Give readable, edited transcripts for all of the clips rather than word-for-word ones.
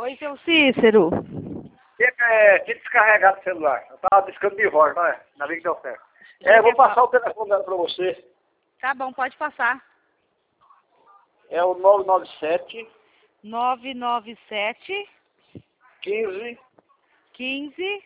Oi, seu Cícero. Tinha descarregado o celular. Eu tava discando de voz, não é? Na vida que deu certo. Eu vou passar o telefone dela pra você. Tá bom, pode passar. É o 997 997 15 15.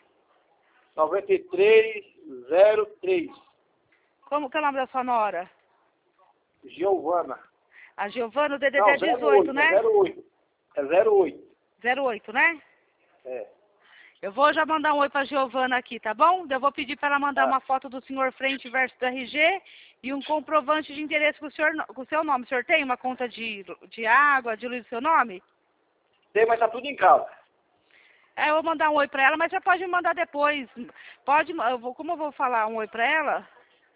9303. Como que é o nome da sua nora? Giovana. A Giovana, o DDD Não, é 18, né? É 08. É 08. 08, né? É. Eu vou já mandar um oi pra Giovana aqui, tá bom? Eu vou pedir para ela mandar Tá. uma foto do senhor frente e verso do RG e um comprovante de interesse com o seu nome. O senhor tem uma conta de água, de luz do seu nome? Tem, mas tá tudo em casa. Eu vou mandar um oi pra ela, mas já pode me mandar depois. Pode, como eu vou falar um oi pra ela?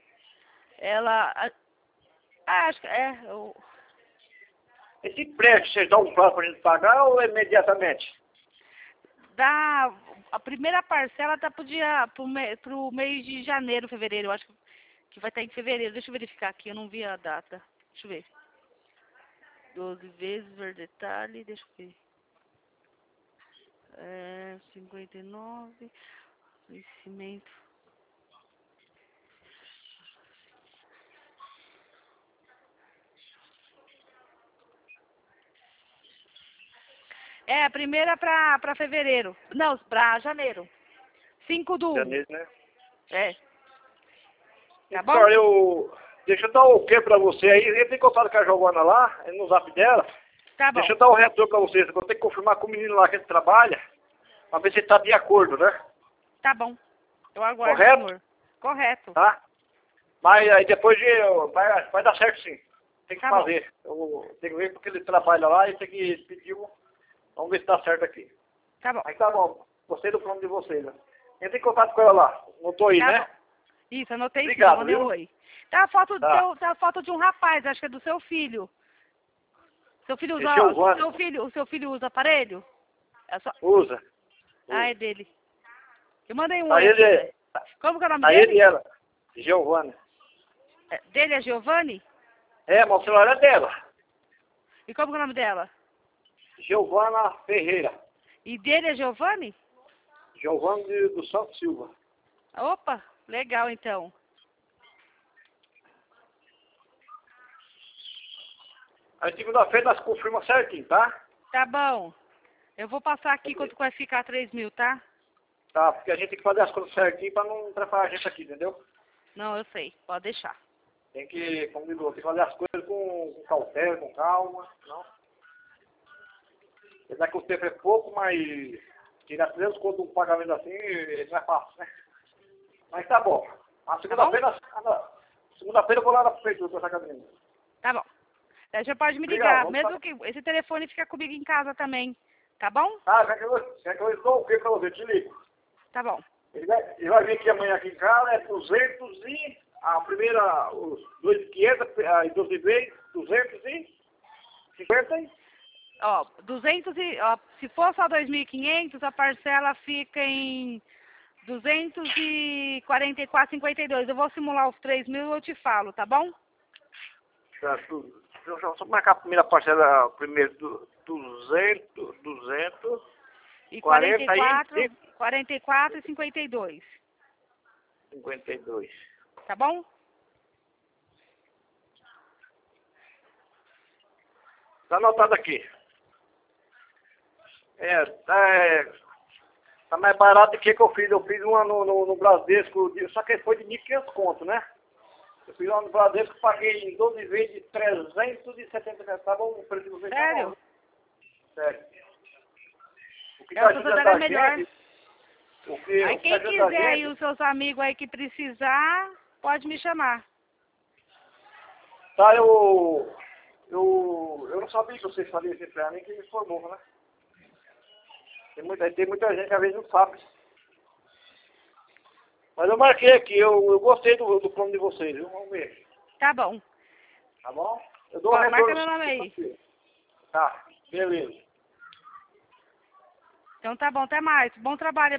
Acho que Esse prédio, vocês dão um prazo pra gente pagar ou é imediatamente? a primeira parcela tá pro mês de janeiro, fevereiro. Eu acho que vai estar em fevereiro. Deixa eu verificar aqui, eu não vi a data. Deixa eu ver. 12 vezes, ver detalhe, deixa eu ver. 59, vencimento. A primeira pra fevereiro. Não, pra janeiro. 5/1. Janeiro, né? É. Tá bom? Então, deixa eu dar o ok pra você aí. Eu tenho contato com a Giovana lá, no zap dela. Tá bom. Deixa eu dar o retorno pra vocês. Eu vou ter que confirmar com o menino lá que ele trabalha, pra ver se ele tá de acordo, né? Tá bom. Eu aguardo, Correto? senhor. Correto. Tá? Mas aí depois vai dar certo sim. Tem que Tá bom. fazer. Eu tenho que ver porque ele trabalha lá e tem que pedir um. Vamos ver se dá certo aqui. Tá bom. Aí tá bom. Gostei do plano de vocês, né? Entra em contato com ela lá. Não tô aí, Tá né? bom. Isso, anotei sim, Obrigado, mandei um viu? oi. Tá a foto, Tá. tá a foto de um rapaz, acho que é do seu filho. Seu filho Esse é o Vani. o seu filho usa aparelho? É só... Usa. Ah, é dele. Eu mandei um Aí oi aqui. ele, Como que é o nome aí dele? ele e ela. Giovana. Dele é Giovanni? Mas o celular é dela. E como que é o nome dela? Giovana Ferreira. E dele é Giovanni? Giovana do Santos Silva. Opa, legal então. Aí segunda-feira nós confirmamos certinho, tá? Tá bom. Eu vou passar aqui quanto vai ficar 3.000, tá? Tá, porque a gente tem que fazer as coisas certinho pra não atrapalhar a gente aqui, entendeu? Não, eu sei. Pode deixar. Tem que, como digo, tem que fazer as coisas com cautela, com calma, não? Apesar que o tempo é pouco, mas tirar 300 conto um pagamento assim, não é fácil, né? Mas tá bom. A segunda-feira, segunda-feira eu vou lá na prefeitura com essa caminhonete. Tá bom. Daí já pode me Obrigado, ligar, mesmo que esse telefone fica comigo em casa também. Tá bom? Ah, quer que eu dou o que pra você? Te ligo. Tá bom. Ele vai vir aqui amanhã aqui em casa, é 200 e... A primeira, os 2.500, aí 12 vezes, 250 e... Ó, se for só 2.500, a parcela fica em 244,52. Eu vou simular os 3.000 e eu te falo, tá bom? Tá, deixa eu só marcar a primeira parcela, primeiro 200, E 44 e 52. 52. Tá bom? Tá anotado aqui. Tá mais barato do que eu fiz. Eu fiz uma no Bradesco, só que foi de 1.500 conto, né? Eu fiz uma no Bradesco, paguei em 12 vezes de 370 reais. Tá bom? O preço de vocês tá Sério? bom. Sério. O que É, tá o ajudando é a melhor. gente, o que Aí tá quem ajudando a quiser aí, gente, os seus amigos aí que precisar, pode me chamar. tá, eu não sabia que vocês faziam esse pra mim, que me informou, né? Tem muita gente que às vezes não sabe. Mas eu marquei aqui, eu gostei do plano de vocês, viu? Vamos ver. Tá bom. Tá bom? Eu dou Marca retorno. meu nome aí. Tá, beleza. Então tá bom, até mais. Bom trabalho.